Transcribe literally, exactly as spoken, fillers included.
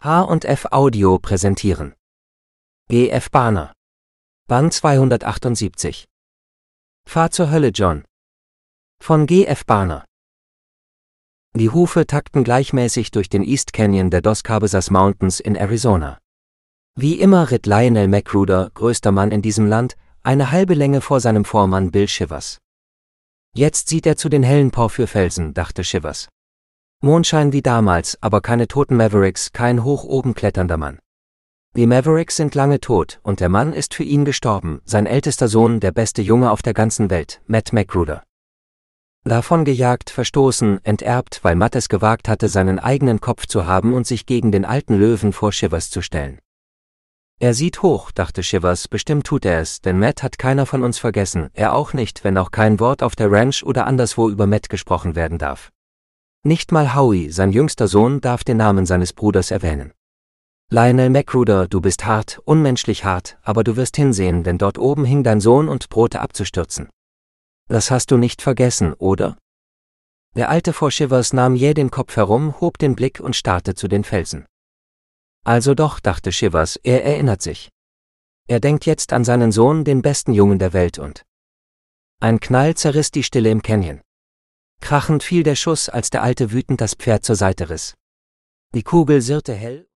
H und F Audio präsentieren G F Barner Band zweihundertachtundsiebzig Fahr zur Hölle, John von G F Barner. Die Hufe takten gleichmäßig durch den East Canyon der Dos Cabezas Mountains in Arizona. Wie immer ritt Lionel Magruder, größter Mann in diesem Land, eine halbe Länge vor seinem Vormann Bill Shivers. Jetzt sieht er zu den hellen Porphyrfelsen, dachte Shivers. Mondschein wie damals, aber keine toten Mavericks, kein hoch oben kletternder Mann. Die Mavericks sind lange tot, und der Mann ist für ihn gestorben, sein ältester Sohn, der beste Junge auf der ganzen Welt, Matt Magruder. Davon gejagt, verstoßen, enterbt, weil Matt es gewagt hatte, seinen eigenen Kopf zu haben und sich gegen den alten Löwen vor Shivers zu stellen. Er sieht hoch, dachte Shivers, bestimmt tut er es, denn Matt hat keiner von uns vergessen, er auch nicht, wenn auch kein Wort auf der Ranch oder anderswo über Matt gesprochen werden darf. Nicht mal Howie, sein jüngster Sohn, darf den Namen seines Bruders erwähnen. Lionel Magruder, du bist hart, unmenschlich hart, aber du wirst hinsehen, denn dort oben hing dein Sohn und drohte abzustürzen. Das hast du nicht vergessen, oder? Der Alte vor Shivers nahm jäh den Kopf herum, hob den Blick und starrte zu den Felsen. Also doch, dachte Shivers, er erinnert sich. Er denkt jetzt an seinen Sohn, den besten Jungen der Welt und... Ein Knall zerriss die Stille im Canyon. Krachend fiel der Schuss, als der Alte wütend das Pferd zur Seite riss. Die Kugel sirrte hell